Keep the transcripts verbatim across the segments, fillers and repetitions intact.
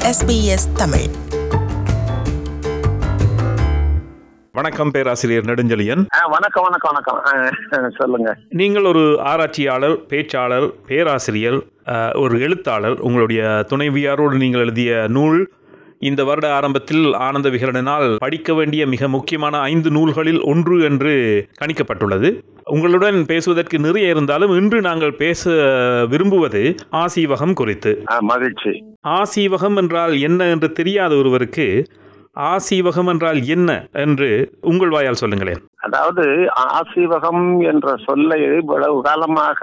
S B S Tamil. வணக்கம் பேராசிரியர் நெடுஞ்செழியன். வணக்கம் வணக்கம் வணக்கம் சொல்லுங்க. நீங்கள் ஒரு ஆராய்ச்சியாளர், பேச்சாளர், பேராசிரியர், ஒரு எழுத்தாளர். உங்களுடைய துணைவியாரோடு நீங்கள் எழுதிய நூல் இந்த வருட ஆரம்பத்தில் ஆனந்த விகடனால் படிக்க வேண்டிய மிக முக்கியமான ஐந்து நூல்களில் ஒன்று என்று கணிக்கப்பட்டுள்ளது. உங்களுடன் பேசுவதற்கு நிறைய இருந்தாலும் இன்று நாங்கள் பேச விரும்புவது ஆசீவகம் குறித்து. மகிழ்ச்சி. ஆசீவகம் என்றால் என்ன என்று தெரியாத ஒருவருக்கு ஆசீவகம் என்றால் என்ன என்று உங்கள் வாயால் சொல்லுங்களேன். அதாவது ஆசீவகம் என்ற சொல்லை இவ்வளவு காலமாக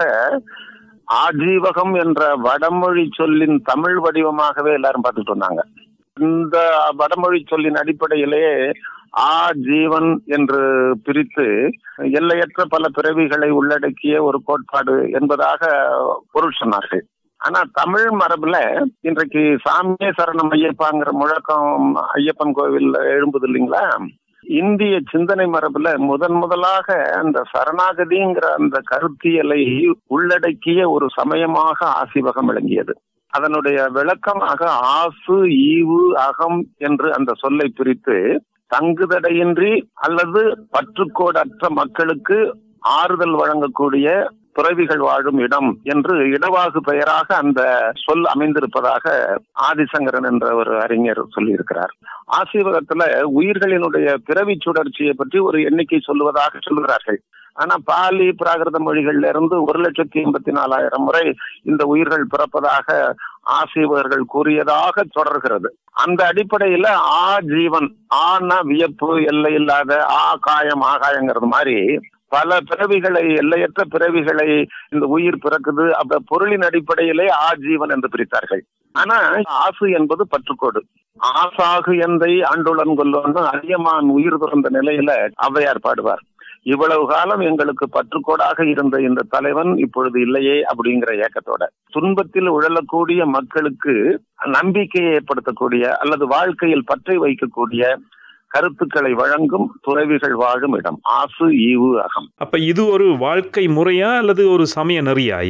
ஆஜீவகம் என்ற வடமொழி சொல்லின் தமிழ் வடிவமாகவே எல்லாரும் பார்த்துட்டு வந்தாங்க. இந்த வடமொழி சொல்லின் அடிப்படையிலேயே ஆ ஜீவன் என்று பிரித்து எல்லையற்ற பல பிறவிகளை உள்ளடக்கிய ஒரு கோட்பாடு என்பதாக பொருள் சொன்னார்கள். ஆனா தமிழ் மரபுல இன்றைக்கு சாமியே சரணம் ஐயப்பாங்கிற முழக்கம் ஐயப்பன் கோவில் எழும்புது இல்லைங்களா? இந்திய சிந்தனை மரபுல முதன் முதலாக அந்த சரணாகதிங்கிற அந்த கருத்தியலை உள்ளடக்கிய ஒரு சமயமாக ஆசீவகம் விளங்கியது. அதனுடைய விளக்கமாக ஆசு, ஈவு, அகம் என்று அந்த சொல்லை பிரித்து தங்குதடையின்றி அல்லது பற்றுக்கோடற்ற மக்களுக்கு ஆறுதல் வழங்கக்கூடிய துறவிகள் வாழும் இடம் என்று இடவாகு பெயராக அந்த சொல் அமைந்திருப்பதாக ஆதிசங்கரன் என்ற ஒரு அறிஞர் சொல்லி இருக்கிறார். ஆசீவகத்துல உயிர்களினுடைய பிறவி சுழற்சியை பற்றி ஒரு எண்ணிக்கை சொல்லுவதாக சொல்லுகிறார்கள். ஆனா பாலி பிராகிருத மொழிகள்ல இருந்து ஒரு லட்சத்தி எண்பத்தி நாலாயிரம் முறை இந்த உயிர்கள் பிறப்பதாக ஆசீவகர்கள் கூறியதாக தொடர்கிறது. அந்த அடிப்படையில ஆ ஜீவன், ஆனா வியப்பு, எல்லை இல்லாத, ஆ காயம், ஆகாயங்கிறது மாதிரி பல பிறவிகளை, எல்லையற்ற பிறவிகளை இந்த உயிர் பிறக்குது. அப்ப பொருளின் அடிப்படையிலே ஆஜீவன் என்று பிரித்தார்கள். ஆனா ஆசு என்பது பற்றுக்கோடு. ஆசாகு எந்தை ஆண்டுளன் கொல்லோன்னு அதியமான் உயிர் துறந்த நிலையில ஔவையார் பாடுவார். இவ்வளவு காலம் எங்களுக்கு பற்றுக்கோடாக இருந்த இந்த தலைவன் இப்பொழுது இல்லையே அப்படிங்கிற ஏக்கத்தோட துன்பத்தில் உழலக்கூடிய மக்களுக்கு நம்பிக்கையை ஏற்படுத்தக்கூடிய அல்லது வாழ்க்கையில் பற்றை வைக்கக்கூடிய கருத்துக்களை வழங்கும் துறவிகள் வாழும் இடம் ஆசு, ஈவு, அகம். அப்ப இது ஒரு வாழ்க்கை முறையா அல்லது ஒரு சமய நெறியா?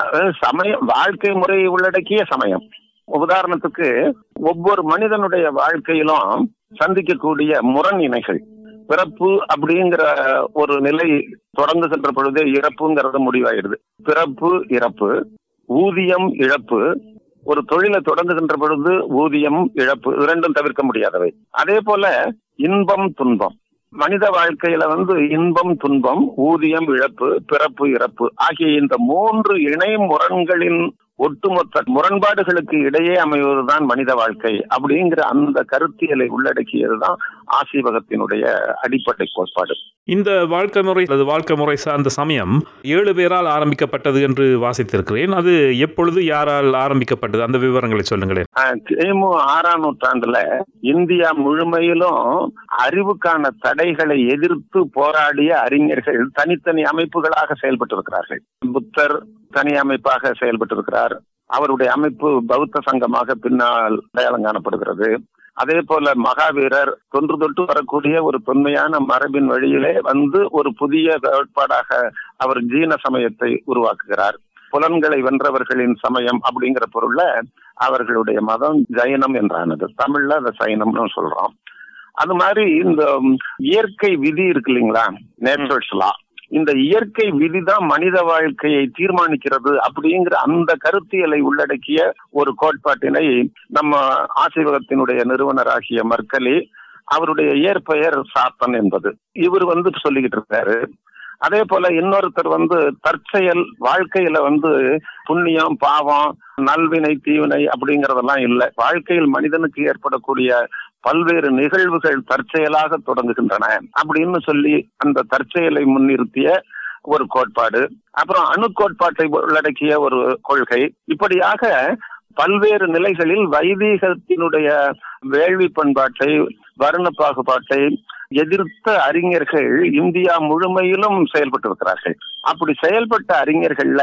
சமயம், வாழ்க்கை முறையை உள்ளடக்கிய சமயம். உதாரணத்துக்கு ஒவ்வொரு மனிதனுடைய வாழ்க்கையிலும் சந்திக்கக்கூடிய முரண் இணைகள். பிறப்பு அப்படிங்கிற ஒரு நிலை தொடங்குகின்ற பொழுதே இறப்புங்கிறது முடிவாயிடுது. பிறப்பு, இறப்பு, ஊதியம், இழப்பு. ஒரு தொழிலை தொடங்குகின்ற பொழுது ஊதியம், இழப்பு இரண்டும் தவிர்க்க முடியாதவை. அதே போல இன்பம், துன்பம். மனித வாழ்க்கையில வந்து இன்பம், துன்பம், ஊதியம், இழப்பு, பிறப்பு, இறப்பு ஆகிய இந்த மூன்று இணை முரண்களின் ஒட்டுமொத்த முரண்பாடுகளுக்கு இடையே அமைவதுதான் மனித வாழ்க்கை அப்படிங்கிற அந்த கருத்தியலை உள்ளடக்கியதுதான் ஆசீவகத்தினுடைய அடிப்படை கோட்பாடு. இந்த வாழ்க்கை முறை அல்லது வாழ்க்கை முறை சார்ந்த சமயம் ஏழு பேரால் ஆரம்பிக்கப்பட்டது என்று வாசித்திருக்கிறேன். அது எப்பொழுது, யாரால் ஆரம்பிக்கப்பட்டது? அந்த விவரங்களை சொல்லுங்களேன். கிமு ஆறாம் நூற்றாண்டுல இந்தியா முழுமையிலும் அறிவுக்கான தடைகளை எதிர்த்து போராடிய அறிஞர்கள் தனித்தனி அமைப்புகளாக செயல்பட்டு இருக்கிறார்கள். புத்தர் தனி அமைப்பாக செயல்பட்டு இருக்கிறார். அவருடைய அமைப்பு பௌத்த சங்கமாக பின்னால் அடையாளம் காணப்படுகிறது. அதே போல மகாவீரர் தொன்று தொட்டு வரக்கூடிய ஒரு தொன்மையான மரபின் வழியிலே வந்து ஒரு புதிய கோட்பாடாக அவர் ஜீன சமயத்தை உருவாக்குகிறார். புலன்களை வென்றவர்களின் சமயம் அப்படிங்கிற பொருள்ல அவர்களுடைய மதம் ஜைனம் என்றானது. தமிழ்ல அதை சைனம்னு சொல்றோம். அது மாதிரி இந்த இயற்கை விதி இருக்கு இல்லைங்களா, நேச்சுரல்ஸ் லா, இந்த இயற்கை விதிதான் மனித வாழ்க்கையை தீர்மானிக்கிறது அப்படிங்கிற அந்த கருத்தியலை உள்ளடக்கிய ஒரு கோட்பாட்டினை நம்ம ஆசீவகத்தினுடைய நிறுவனராகிய மர்கலி, அவருடைய இயற்பெயர் சாத்தன் என்பது, இவர் வந்து சொல்லிக்கிட்டு இருக்காரு. அதே போல இன்னொருத்தர் வந்து தற்செயல் வாழ்க்கையில வந்து புண்ணியம், பாவம், நல்வினை, தீவினை அப்படிங்கறதெல்லாம் இல்லை. வாழ்க்கையில் மனிதனுக்கு ஏற்படக்கூடிய பல்வேறு நிகழ்வுகள் தற்செயலாக தொடங்குகின்றன அப்படின்னு சொல்லி அந்த தற்செயலை முன்னிறுத்திய ஒரு கோட்பாடு. அப்புறம் அணு கோட்பாட்டை உள்ளடக்கிய ஒரு கொள்கை. இப்படியாக பல்வேறு நிலைகளில் வைதீகத்தினுடைய வேள்வி பண்பாட்டை, வர்ண பாகுபாட்டை எதிர்த்த அறிஞர்கள் இந்தியா முழுமையிலும் செயல்பட்டு இருக்கிறார்கள். அப்படி செயல்பட்ட அறிஞர்கள்ல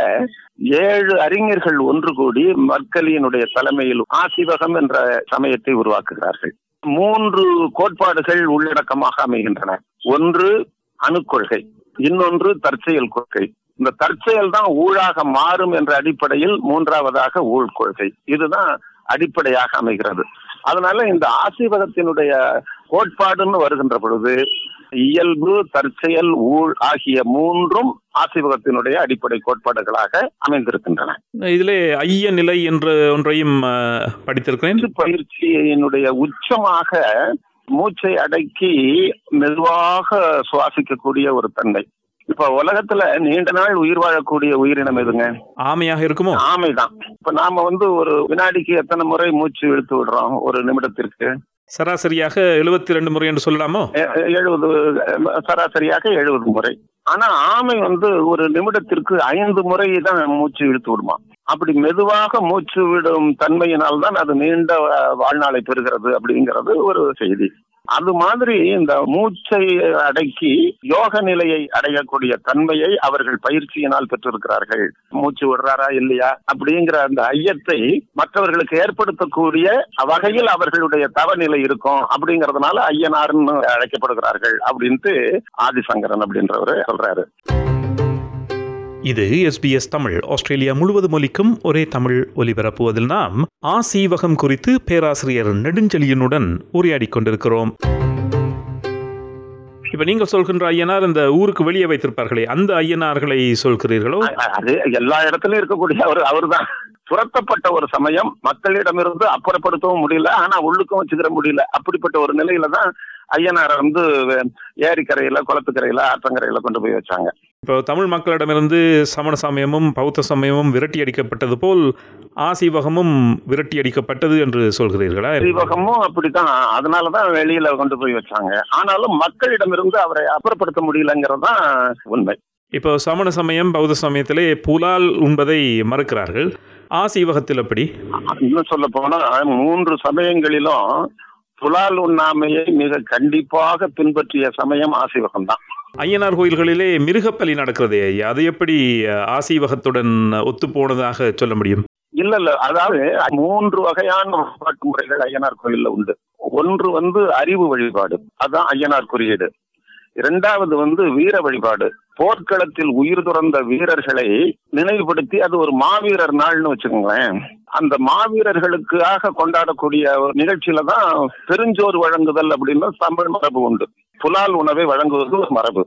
ஏழு அறிஞர்கள் ஒன்று கூடி மர்கலியினுடைய தலைமையில் ஆசீவகம் என்ற சமயத்தை உருவாக்குகிறார்கள். மூன்று கோட்பாடுகள் உள்ளடக்கமாக அமைகின்றன. ஒன்று அணுக்கொள்கை, இன்னொன்று தற்செயல் கொள்கை. இந்த தற்செயல் தான் ஊழாக மாறும் என்ற அடிப்படையில் மூன்றாவதாக ஊழ் கொள்கை. இதுதான் அடிப்படையாக அமைகிறது. அதனால இந்த ஆசீவகத்தினுடைய கோட்பாடுன்னு வருகின்ற பொழுது இயல்பு, தற்செயல், ஊழ் ஆகிய மூன்றும் ஆசீவகத்தினுடைய அடிப்படை கோட்பாடுகளாக அமைந்திருக்கின்றன. இதிலே ஐய நிலை என்ற ஒன்றையும் படித்திருக்கிறேன். பயிற்சியினுடைய உச்சமாக மூச்சை அடக்கி மெதுவாக சுவாசிக்கக்கூடிய ஒரு தன்மை. இப்ப உலகத்துல நீண்ட நாள் உயிர் வாழக்கூடிய உயிரினம் எதுங்க? ஆமையாக இருக்குமோ? ஆமைதான். இப்ப நாம வந்து ஒரு வினாடிக்கு எத்தனை முறை மூச்சு இழுத்து விடுறோம்? ஒரு நிமிடத்திற்கு சராசரியாக எழுபத்தி ரெண்டு முறை என்று சொல்லலாமோ? எழுபது சராசரியாக எழுபது முறை. ஆனா ஆமை வந்து ஒரு நிமிடத்திற்கு ஐந்து முறை தான் மூச்சு இழுத்து விடுமா. அப்படி மெதுவாக மூச்சு விடும் தன்மையினால்தான் அது நீண்ட வாழ்நாளை பெறுகிறது அப்படிங்கிறது ஒரு செய்தி. அது மாதிரி இந்த மூச்சை அடக்கி யோக நிலையை அடையக்கூடிய தன்மையை அவர்கள் பயிற்சியினால் பெற்றிருக்கிறார்கள். மூச்சு விடுறாரா இல்லையா அப்படிங்கிற அந்த ஐயத்தை மற்றவர்களுக்கு ஏற்படுத்தக்கூடிய வகையில் அவர்களுடைய தவநிலை இருக்கும். அப்படிங்கறதுனால ஐயனார்னு அழைக்கப்படுகிறார்கள் அப்படின்ட்டு ஆதிசங்கரன் அப்படின்றவரு சொல்றாரு. இது எஸ்பிஎஸ் தமிழ். ஆஸ்திரேலியா முழுவதும் ஒலிக்கும் ஒரே தமிழ் ஒலிபரப்புவதில் நாம் ஆசீவகம் குறித்து பேராசிரியர் நெடுஞ்செழியனுடன் உரையாடி கொண்டிருக்கிறோம். இப்ப நீங்கள் சொல்கின்ற ஐயனார் இந்த ஊருக்கு வெளியே வைத்திருப்பார்களே, அந்த ஐயனார்களை சொல்கிறீர்களோ? அது எல்லா இடத்துலயும் இருக்கக்கூடிய அவர் அவர்தான். துரத்தப்பட்ட ஒரு சமயம் மக்களிடமிருந்து அப்புறப்படுத்தவும் முடியல, ஆனா உள்ளுக்கும் வச்சுக்கிற முடியல. அப்படிப்பட்ட ஒரு நிலையில தான் ஐயனாரை வந்து ஏரிக்கரையில, குளத்துக்கரையில, ஆற்றங்கரையில கொண்டு போய் வச்சாங்க. இப்போ தமிழ் மக்களிடமிருந்து சமண சமயமும் பௌத்த சமயமும் விரட்டி அடிக்கப்பட்டது போல் ஆசீவகமும் விரட்டி அடிக்கப்பட்டது என்று சொல்கிறீர்களா? ஆசீவகமும் அப்படித்தான். அதனாலதான் வெளியில கொண்டு போய் வச்சாங்க. ஆனாலும் மக்களிடமிருந்து அவரை அப்புறப்படுத்த முடியலங்கிறதுதான் உண்மை. இப்போ சமண சமயம் பௌத்த சமயத்திலே புலால் உண்பதை மறுக்கிறார்கள். ஆசீவகத்தில் அப்படி இன்னும் சொல்ல போனா மூன்று சமயங்களிலும் புலால் உண்ணாமையை மிக கண்டிப்பாக பின்பற்றிய சமயம் ஆசீவகம் தான். ஐயனார் கோயில்களிலே மிருகப்பலி நடக்கிறதே, அது எப்படி ஆசீவகத்துடன் ஒத்து போனதாக சொல்ல முடியும்? இல்ல இல்ல அதாவது மூன்று வகையான வழிபாட்டு முறைகள் ஐயனார் கோயில்ல உண்டு. ஒன்று வந்து அறிவு வழிபாடு, அதான் ஐயனார் குறியீடு. இரண்டாவது வந்து வீர வழிபாடு, போர்க்களத்தில் உயிர் துறந்த வீரர்களை நினைவுபடுத்தி அது ஒரு மாவீரர் நாள்னு வச்சுக்கோங்களேன். அந்த மாவீரர்களுக்காக கொண்டாடக்கூடிய ஒரு நிகழ்ச்சியில தான் பெருஞ்சோறு வழங்குதல் அப்படின்னு தமிழ் மரபு உண்டு. புலால் உணவை வழங்குவது ஒரு மரபு.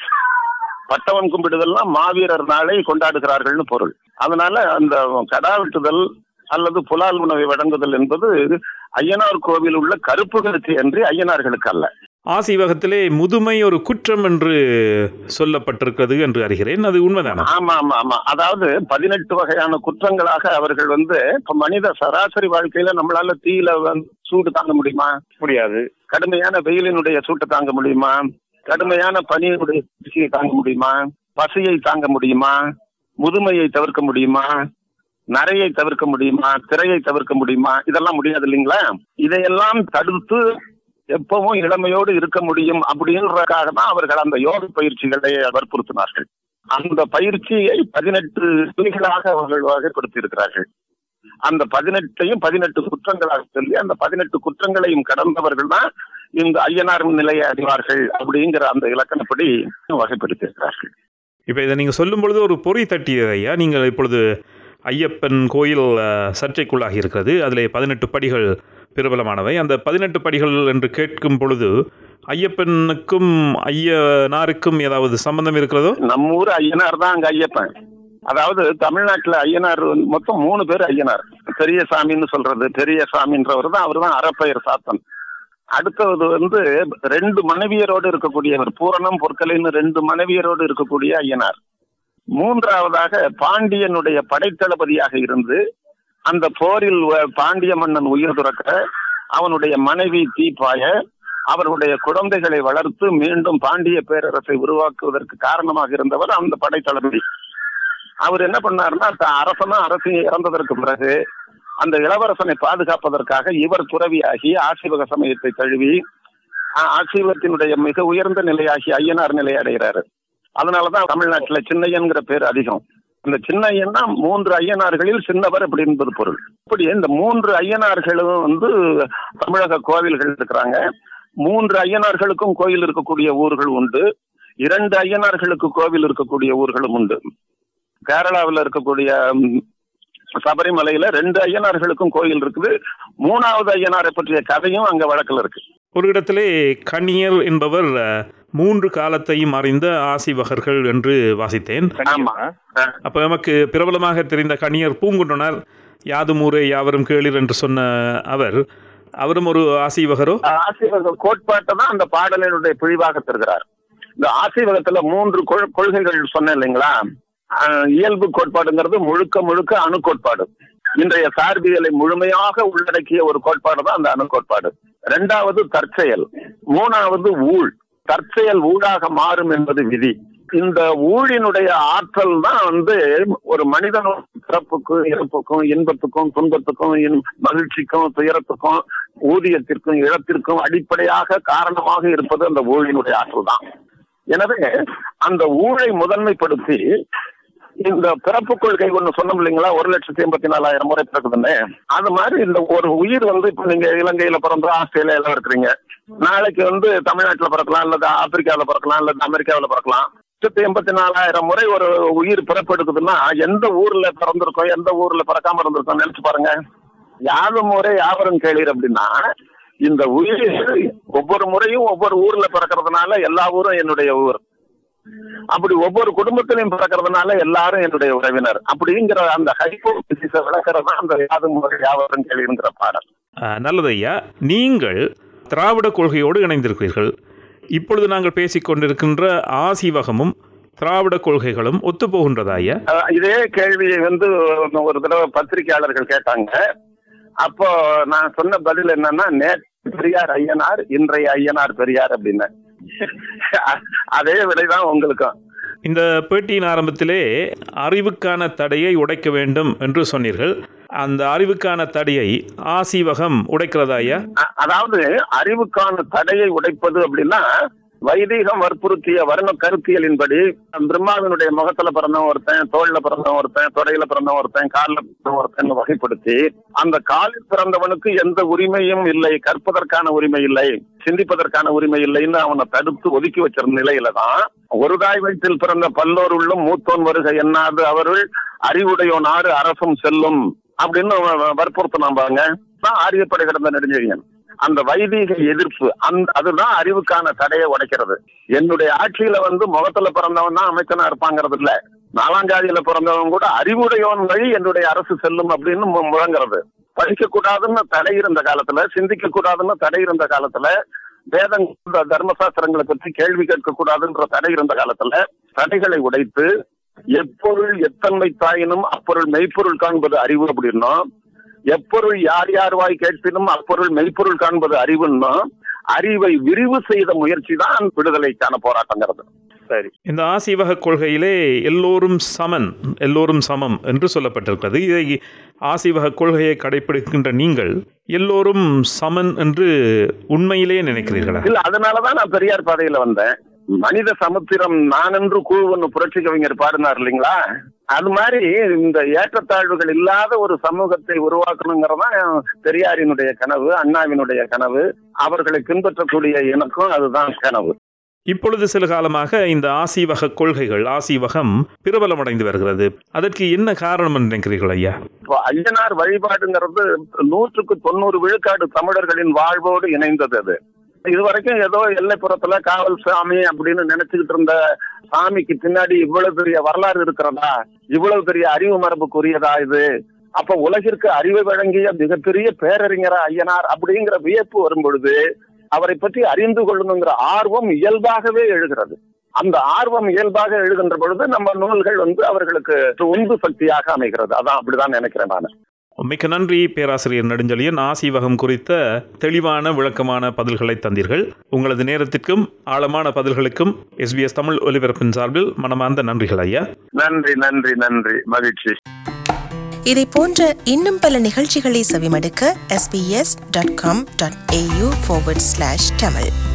பட்டவன் கும்பிடுதல்லாம் மாவீரர் நாளை கொண்டாடுகிறார்கள்னு பொருள். அதனால அந்த கடா வெட்டுதல் அல்லது புலால் உணவை வழங்குதல் என்பது ஐயனார் கோவில் உள்ள கருப்புகளுக்கு என்று ஐயனார்களுக்கு அல்ல. ஆசீவகத்திலே முதுமை ஒரு குற்றம் என்று சொல்லப்பட்டிருக்கிறது என்று அறிகிறேன். அது உண்மைதானா? ஆமா ஆமா ஆமா அதாவது பதினெட்டு வகையான குற்றங்களாக அவர்கள் வந்து இப்ப மனித சராசரி வாழ்க்கையில நம்மளால தீயில சூடு தாங்க முடியுமா? முடியாது. கடுமையான வெயிலினுடைய சூட்டை தாங்க முடியுமா? கடுமையான பனியினுடைய பசியை தாங்க முடியுமா? பசியை தாங்க முடியுமா? முதுமையை தவிர்க்க முடியுமா? நரையை தவிர்க்க முடியுமா? திரையை தவிர்க்க முடியுமா? இதெல்லாம் முடியாது இல்லைங்களா? இதையெல்லாம் தடுத்து எப்பவும் இளமையோடு இருக்க முடியும் அப்படின்றதுக்காக தான் அவர்கள் அந்த யோக பயிற்சிகளை வற்புறுத்தினார்கள். அந்த பயிற்சியை பதினெட்டு துணிகளாக அவர்கள் வகைப்படுத்தி இருக்கிறார்கள். அந்த பதினெட்டையும் பதினெட்டு குற்றங்களாக சொல்லி அந்த பதினெட்டு குற்றங்களையும் கடந்தவர்கள் தான் இந்த ஐயனார் நிலையை அறிவார்கள் அப்படிங்கிற அந்த இலக்கணப்படி வகைப்படுத்தி இருக்கிறார்கள். இப்ப இதை நீங்க சொல்லும் பொழுது ஒரு பொறி தட்டியது ஐயா. நீங்கள் இப்பொழுது ஐயப்பன் கோயில் சர்ச்சைக்குள்ளாகி இருக்கிறது. அதிலே பதினெட்டு படிகள் பிரபலமானவை. அந்த பதினெட்டு படிகள் என்று கேட்கும் பொழுது ஐயப்பனுக்கும் ஐயனாருக்கும் ஏதாவது சம்பந்தம் இருக்கிறதோ? நம்ம ஊர் ஐயனார் தான் அங்க ஐயப்பன். அதாவது தமிழ்நாட்டுல ஐயனார் மொத்தம் மூணு பேர் ஐயனார். பெரிய சாமின்னு சொல்றது பெரிய சாமின்றவர் தான், அவர் தான் அறப்பெயர் சாத்தன். அடுத்தது வந்து ரெண்டு மனைவியரோடு இருக்கக்கூடியவர், பூரணம் பொற்கலைன்னு ரெண்டு மனைவியரோடு இருக்கக்கூடிய ஐயனார். மூன்றாவதாக பாண்டியனுடைய படைத்தளபதியாக இருந்து அந்த போரில் பாண்டிய மன்னன் உயிர் துறக்க அவனுடைய மனைவி தீப்பாய அவர்களுடைய குழந்தைகளை வளர்த்து மீண்டும் பாண்டிய பேரரசை உருவாக்குவதற்கு காரணமாக இருந்தவர் அந்த படைத்தளபதி. அவர் என்ன பண்ணாருன்னா, அரசனும் அரசு இறந்ததற்கு பிறகு அந்த இளவரசனை பாதுகாப்பதற்காக இவர் துறவியாகி ஆசீவக சமயத்தை தழுவி ஆசீவகத்தினுடைய மிக உயர்ந்த நிலையாகி ஐயனார் நிலை அடைகிறாரு. அதனாலதான் தமிழ்நாட்டுல சின்னையன்கிற பேர் அதிகம். இந்த சின்னையன்னா மூன்று ஐயனார்களில் சின்னவர் அப்படி என்பது பொருள். இப்படி இந்த மூன்று ஐயனார்களும் வந்து தமிழக கோவில்கள் இருக்கிறாங்க. மூன்று ஐயனார்களுக்கும் கோயில் இருக்கக்கூடிய ஊர்கள் உண்டு. இரண்டு ஐயனார்களுக்கு கோவில் இருக்கக்கூடிய ஊர்களும் உண்டு. கேரளாவில் இருக்கக்கூடிய சபரிமலையில ரெண்டு ஐயனார்களுக்கும் கோயில் இருக்குது. மூணாவது ஐயனாரை பற்றிய கதையும் அங்க வழக்கில் இருக்கு. ஒரு இடத்திலே கணியர் என்பவர் மூன்று காலத்தையும் அறிந்த ஆசிவகர்கள் என்று வாசித்தேன். ஆமா. அப்ப நமக்கு பிரபலமாக தெரிந்த கணியர் பூங்குன்றனார் யாதும் ஊரே யாவரும் கேளிர் என்று சொன்ன அவர் அவரும் ஒரு ஆசீவகரோ? ஆசீவக கோட்பாட்டை தான் அந்த பாடலினுடைய பிழிவாக தருகிறார். இந்த ஆசீவகத்துல மூன்று கொள்கைகள் சொன்னேன் இல்லைங்களா? இயல்பு கோட்பாடுங்கிறது முழுக்க முழுக்க அணு கோட்பாடு. இன்றைய சார்பியலை முழுமையாக உள்ளடக்கிய ஒரு கோட்பாடு தான் அந்த அணு கோட்பாடு. இரண்டாவது தற்செயல், மூணாவது ஊழ். தற்செயல் ஊழாக மாறும் என்பது விதி. இந்த ஊழினுடைய ஆற்றல் தான் வந்து ஒரு மனிதனோட பிறப்புக்கும் இறப்புக்கும் இன்பத்துக்கும் துன்பத்துக்கும் மகிழ்ச்சிக்கும் துயரத்துக்கும் ஊதியத்திற்கும் இழப்பிற்கும் அடிப்படையாக காரணமாக இருப்பது அந்த ஊழினுடைய ஆற்றல் தான். எனவே அந்த ஊழை முதன்மைப்படுத்தி இந்த பிறப்பு கொள்கை ஒண்ணு சொன்னோம் இல்லைங்களா, ஒரு லட்சத்தி எண்பத்தி நாலாயிரம் முறை பிறக்குதுன்னு. அது மாதிரி இந்த ஒரு உயிர் வந்து இப்ப நீங்க இலங்கையில பிறந்தா ஆஸ்திரேலியால இருக்கிறீங்க, நாளைக்கு வந்து தமிழ்நாட்டுல பிறக்கலாம், அல்லது ஆப்பிரிக்காவில பிறக்கலாம், அல்லது அமெரிக்காவில பிறக்கலாம். லட்சத்தி எண்பத்தி நாலாயிரம் முறை ஒரு உயிர் பிறப்பெடுக்குதுன்னா எந்த ஊர்ல பிறந்திருக்கோம் எந்த ஊர்ல பிறக்காம இருந்திருக்கோம் நினைச்சு பாருங்க. யாரும் முறை யாவரும் கேளீர் அப்படின்னா இந்த உயிர் ஒவ்வொரு முறையும் ஒவ்வொரு ஊர்ல பிறக்கிறதுனால எல்லா ஊரும் என்னுடைய ஊர், அப்படி ஒவ்வொரு குடும்பத்திலையும் பிறக்கிறதுனால எல்லாரும் என்னுடைய உறவினர் அப்படிங்கிற அந்த ஹைபோதிசிஸை விளக்குறதா அந்த யாதும் முறை யாவரும் கேளீர்ங்கிற பாடல். நல்லது ஐயா, நீங்கள் திராவிட கொள்கையோடு இணைந்திருக்கிறீர்கள். இப்பொழுது நாங்கள் பேசிக்கொண்டிருக்கின்ற ஆசீவகமும் திராவிட கொள்கைகளும் ஒத்து போகின்றதா ஐயா? இதே கேள்வியை வந்து ஒரு தடவை பத்திரிகையாளர்கள் கேட்டாங்க. அப்போ நான் சொன்ன பதில் என்னன்னா, நேற்று பெரியார் ஐயனார் இன்றைய ஐயனார் பெரியார் அப்படின்னு. அதே விடைதான் உங்களுக்கும். இந்த பேட்டியின் ஆரம்பத்திலே அறிவுக்கான தடையை உடைக்க வேண்டும் என்று சொன்னீர்கள். அந்த அறிவுக்கான தடையை ஆசீவகம் உடைக்கிறதா ஐயா? அதாவது அறிவுக்கான தடையை உடைப்பது அப்படின்னா வைதீகம் வற்புறுத்திய வர்ண கருத்தியலின்படி பிரம்மாவினுடைய முகத்துல பிறந்தவன் ஒருத்தன், தோல்ல பிறந்தவன் ஒருத்தன், தொடையில பிறந்தவன் ஒருத்தன், காலில் பிறந்தவன் ஒருத்தன் வகைப்படுத்தி அந்த காலில் பிறந்தவனுக்கு எந்த உரிமையும் இல்லை, கற்பதற்கான உரிமை இல்லை, சிந்திப்பதற்கான உரிமை இல்லைன்னு அவனை தடுத்து ஒதுக்கி வச்சிருந்த நிலையில தான் ஒரு தாய் வயிற்றில் பிறந்த பல்லோர் உள்ளும் மூத்தோன் வருக என்னாது அவர்கள் அறிவுடையோன் ஆறு அரசும் செல்லும் அப்படின்னு வற்புறுத்தினான் பாருங்க. ஆரியப்படை கிடந்த நெடுஞ்செழியன். அந்த வைதீக எதிர்ப்பு அந்த அதுதான் அறிவுக்கான தடையை உடைக்கிறது. என்னுடைய ஆட்சியில வந்து முகத்துல பிறந்தவன் தான் அமைச்சனா இருப்பாங்கிறது இல்ல, நாலாங்காதியில பிறந்தவன் கூட அறிவுடையவன் வழி என்னுடைய அரசு செல்லும் அப்படின்னு முழங்குறது. படிக்க கூடாதுன்னு தடை இருந்த காலத்துல, சிந்திக்க கூடாதுன்னு தடை இருந்த காலத்துல, வேதம் தர்மசாஸ்திரங்களை பற்றி கேள்வி கேட்க கூடாதுன்ற தடை இருந்த காலத்துல தடைகளை உடைத்து எப்பொருள் எத்தன்மை தாயினும் அப்பொருள் மெய்ப்பொருள் காண்பது அறிவு அப்படின்னா, எப்பொருள் யார் யார் வாய் கேட்பினும் அப்பொருள் மெய்ப்பொருள் காண்பது அறிவுன்னா அறிவை விரிவு செய்த முயற்சி தான் விடுதலைக்கான போராட்டங்கிறது. சரி, இந்த ஆசீவக கொள்கையிலே எல்லோரும் சமன், எல்லோரும் சமம் என்று சொல்லப்பட்டிருக்கிறது. இதை ஆசீவக கொள்கையை கடைபிடிக்கின்ற நீங்கள் எல்லோரும் சமன் என்று உண்மையிலே நினைக்கிறீர்களா? இல்ல, அதனாலதான் நான் பெரியார் பாதையில வந்தேன். மனித சமுத்திரம் நான் என்று கூழ்வன்னு புரட்சி கவிஞர் பாடினார் இல்லைங்களா, அது மாதிரி இந்த ஏற்றத்தாழ்வுகள் இல்லாத ஒரு சமூகத்தை உருவாக்கணுங்கிறதான் பெரியாரினுடைய கனவு, அண்ணாவினுடைய கனவு, அவர்களை பின்பற்றக்கூடிய எனக்கும் அதுதான் கனவு. இப்பொழுது சில காலமாக இந்த ஆசீவக கொள்கைகள், ஆசீவகம் பிரபலமடைந்து வருகிறது. அதற்கு என்ன காரணம் நினைக்கிறீர்கள் ஐயா? இப்போ ஐயனார் வழிபாடுங்கிறது நூற்றுக்கு தொண்ணூறு விழுக்காடு தமிழர்களின் வாழ்வோடு இணைந்தது. அது இதுவரைக்கும் ஏதோ எல்லைப்புறத்துல காவல் சாமி அப்படின்னு நினைச்சுக்கிட்டு இருந்த சாமிக்கு பின்னாடி இவ்வளவு பெரிய வரலாறு இருக்கிறதா, இவ்வளவு பெரிய அறிவு மரபுக்குரியதா இது? அப்ப உலகிற்கு அறிவை வழங்கிய மிகப்பெரிய பேரறிஞரா ஐயனார் அப்படிங்கிற வியப்பு வரும் பொழுது அவரை பற்றி அறிந்து கொள்ளணுங்கிற ஆர்வம் இயல்பாகவே எழுகிறது. அந்த ஆர்வம் இயல்பாக எழுகின்ற பொழுது நம்ம நூல்கள் வந்து அவர்களுக்கு உந்து சக்தியாக அமைகிறது. அதான் அப்படிதான் நினைக்கிறேன் நான். மிக்க நன்றி பேராசிரியர் நெடுஞ்செழியன். ஆசீவகம் குறித்த தெளிவான விளக்கமான பதில்களை தந்தீர்கள். உங்களது நேரத்திற்கும் ஆழமான பதில்களுக்கும் எஸ்பிஎஸ் தமிழ் ஒலிபரப்பின் சார்பில் மனமார்ந்த நன்றிகள் ஐயா. நன்றி நன்றி நன்றி, மகிழ்ச்சி. இதை போன்ற இன்னும் பல நிகழ்ச்சிகளை செவிமடுக்க S B S dot com dot A U forward slash Tamil